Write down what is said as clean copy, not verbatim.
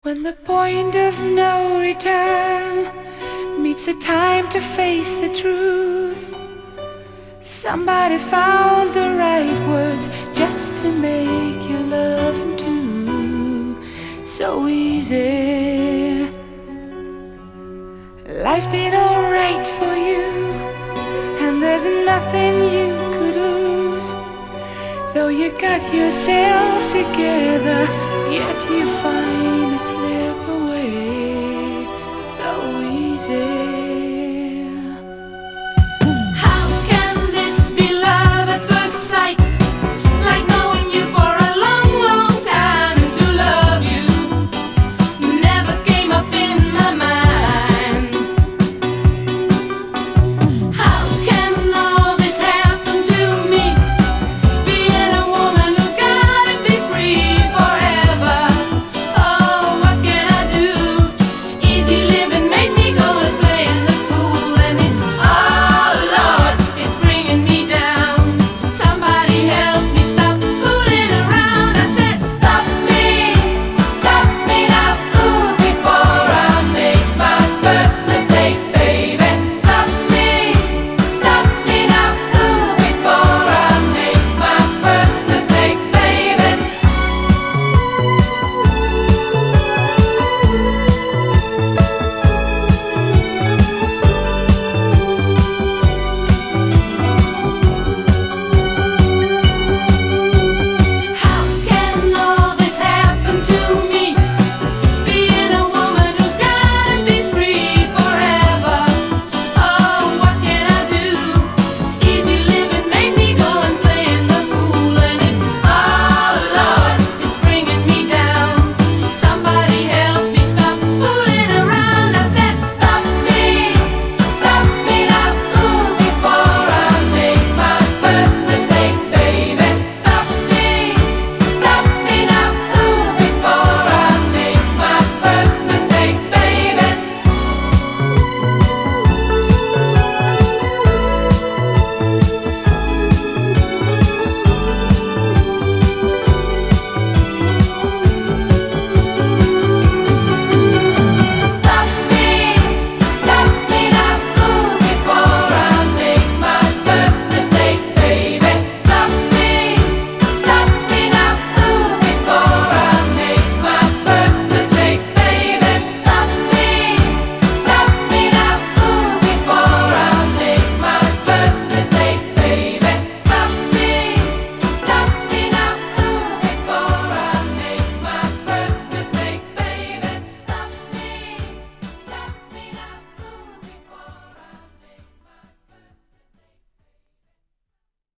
When the point of no return meets a time to face the truth, somebody found the right words just to make you love him too. So easy. Life's been alright for you, and there's nothing you could lose. Though you got yourself together, yet you find